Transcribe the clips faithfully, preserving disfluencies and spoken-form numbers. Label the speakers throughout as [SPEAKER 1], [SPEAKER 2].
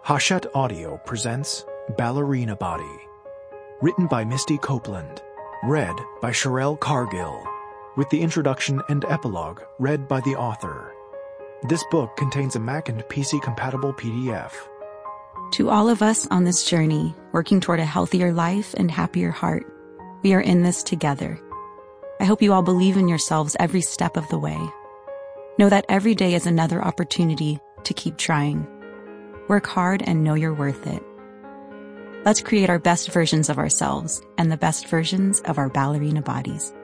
[SPEAKER 1] Hachette Audio presents Ballerina Body. Written by Misty Copeland. Read by Sherelle Cargill. With the introduction and epilogue read by the author. This book contains a Mac and P C-compatible P D F.
[SPEAKER 2] To all of us on this journey, working toward a healthier life and happier heart, we are in this together. I hope you all believe in yourselves every step of the way. Know that every day is another opportunity to keep trying. Work hard and know you're worth it. Let's create our best versions of ourselves and the best versions of our ballerina bodies.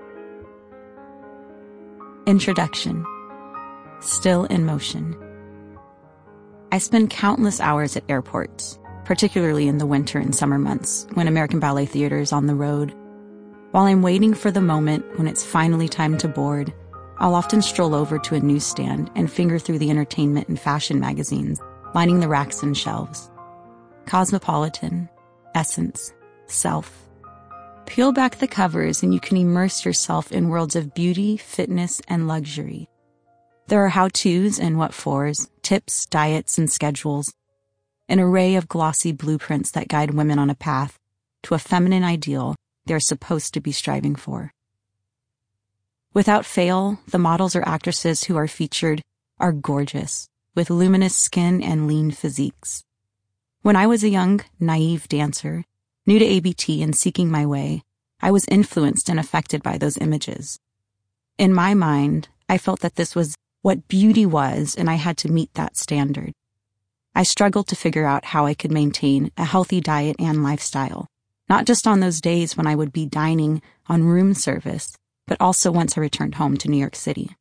[SPEAKER 2] Introduction. Still in motion. I spend countless hours at airports, particularly in the winter and summer months when American Ballet Theatre is on the road. While I'm waiting for the moment when it's finally time to board, I'll often stroll over to a newsstand and finger through the entertainment and fashion magazines lining the racks and shelves. Cosmopolitan, Essence, Self. Peel back the covers and you can immerse yourself in worlds of beauty, fitness, and luxury. There are how-tos and what-fors, tips, diets, and schedules. An array of glossy blueprints that guide women on a path to a feminine ideal they're supposed to be striving for. Without fail, the models or actresses who are featured are gorgeous, with luminous skin and lean physiques. When I was a young, naive dancer, new to A B T and seeking my way, I was influenced and affected by those images. In my mind, I felt that this was what beauty was, and I had to meet that standard. I struggled to figure out how I could maintain a healthy diet and lifestyle, not just on those days when I would be dining on room service, but also once I returned home to New York City.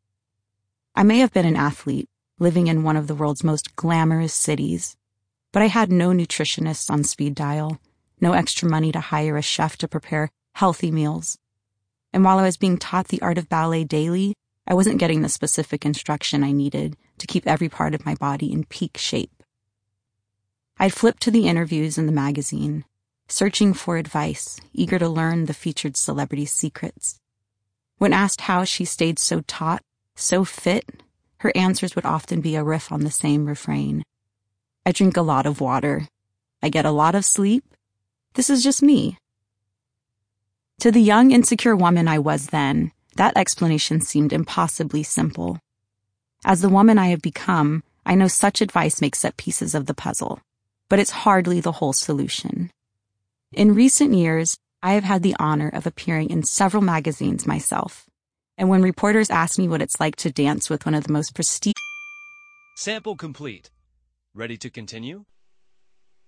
[SPEAKER 2] I may have been an athlete, living in one of the world's most glamorous cities, but I had no nutritionists on speed dial, no extra money to hire a chef to prepare healthy meals. And while I was being taught the art of ballet daily, I wasn't getting the specific instruction I needed to keep every part of my body in peak shape. I'd flipped to the interviews in the magazine, searching for advice, eager to learn the featured celebrities' secrets. When asked how she stayed so taut, so fit, her answers would often be a riff on the same refrain. I drink a lot of water. I get a lot of sleep. This is just me. To the young, insecure woman I was then, that explanation seemed impossibly simple. As the woman I have become, I know such advice makes up pieces of the puzzle, but it's hardly the whole solution. In recent years, I have had the honor of appearing in several magazines myself, and when reporters ask me what it's like to dance with one of the most prestigious...
[SPEAKER 3] Sample complete. Ready to continue?